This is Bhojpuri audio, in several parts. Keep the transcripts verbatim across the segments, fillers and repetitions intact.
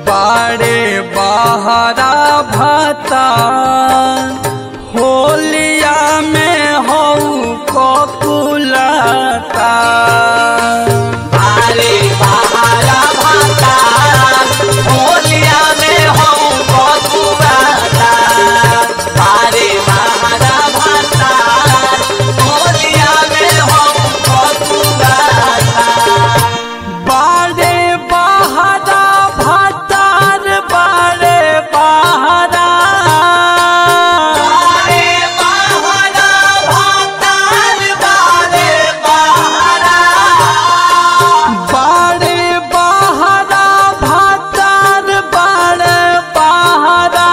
बाड़े बहरा भता होलिया में हऊ ककुलता बाड़े बहरा भता होलिया में हऊ ककुलता बाड़े बहरा भता होलिया में हऊ ककुलता बाड़े बहरा भतार बाड़े बहरा बाड़े बहरा भतार बाड़े बहरा बाड़े बहरा भतार बाड़े बहरा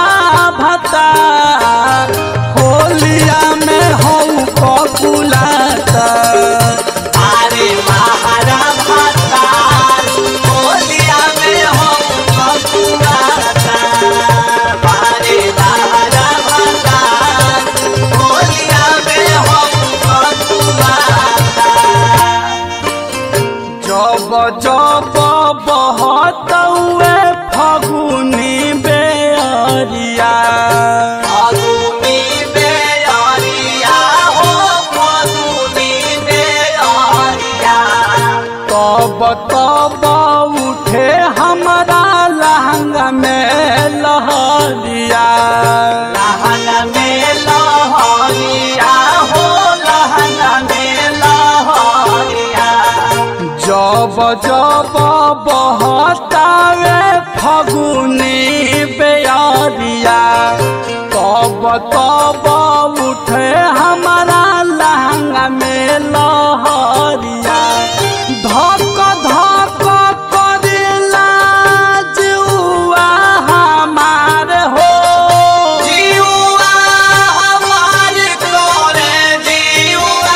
भतार होलिया में हऊ ककुलता बाड़े बहरा भतार होलिया में हऊ ककुलता बाड़े बहरा भतार होलिया में हऊ ककुलता जब जब बहतौए फगुनी बेअरिया फागुनी बेअरिया हो फागुनी बेअरिया तब तब उठे हमारा लहंगा में लहरिया लहन में लहरिया हो लहन में लहरिया जब जब बहतावे फगुनी बेअरिया तब तब उठे हमारा लहंगा में लहरिया धक धक करेला जुआ हमार हो जीवा हमार तोरे जीवा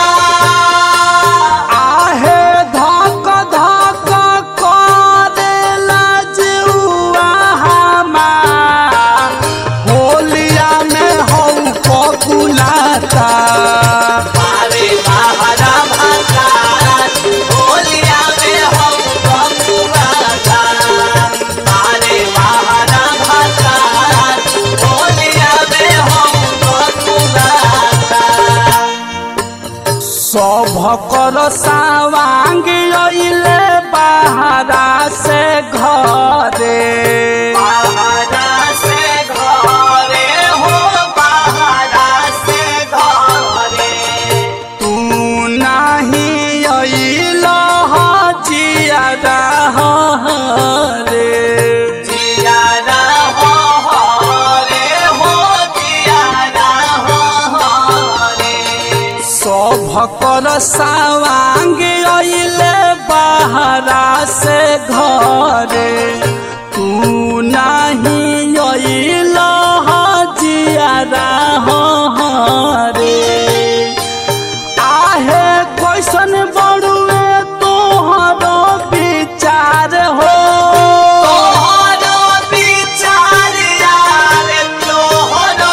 आहे धक धक करेला जुआ हमार होलिया में हऊ ककुलता बाड़े बहरा भतार होलिया में हऊ ककुलता बाड़े बहरा भतार होलिया में हऊ ककुलता सभकर सावांग अइले बहरा से घरे बहरा से घरे हो बहरा से घरे तू नहीं अइल जियारा रे जियारा हो रे हो जियारा हो रे सभकर सावांग अइले बहरा से घरे तू नहीं अइल जियारा रे आहे कैसन बड़ुए तोहरो विचार हो तोहरो विचार यार तोहरो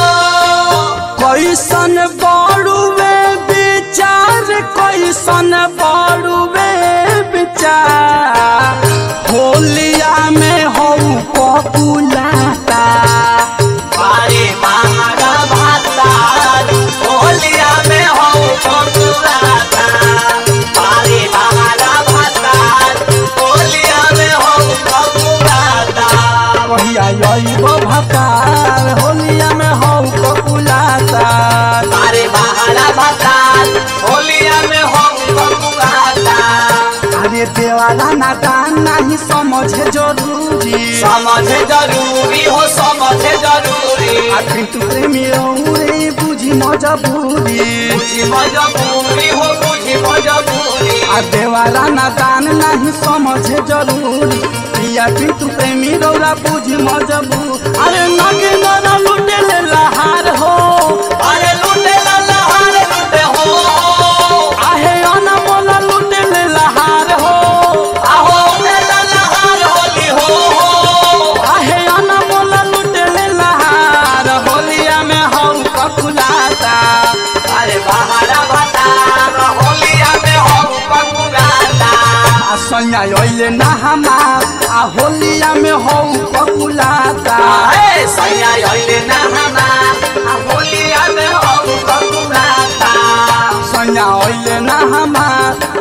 कैसन बड़ुए विचार कैसन बड़ुए विचार होलिया में हऊ ककुलता बाड़े बहरा भतार होलिया में हऊ ककुलता बाड़े बहरा भतार होलिया में हऊ ककुलता कहिया अइब भतार होलिया में हऊ ककुलता बाड़े बहरा भतार होलिया में हऊ ककुलता अरे देवाला नादान नहीं समझे जरूरी समझे जरूरी हो समझे जरूरी आखिर तू प्रेमी रे बुझी मजबूरी बुझी मजबूरी हो बुझी मजबूरी आ देवाला नादान नहीं समझे जरूरी पिया तू प्रेमी रौरा बुझी मजबूर अरे नगे नरा लुटे ले लहार हो अरे लूटे ला लहार लूटे हो आहे अनमोल लुटे ले लहार हो आहो लूटे ला लहार होली हो आहे अनमोल लुटे ले लहार होलिया में हऊ ककुलता अरे बहरा भतार होलिया में हऊ ककुलता सैया अइले ना हमार आ होलिया में हऊ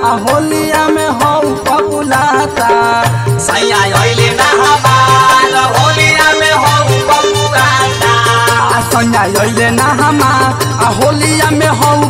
आ होलिया में हो पपुलाता सैया अइले ना हमार होलिया में हो बबुआता आ सैया अइले ना हमार आ होलिया में हो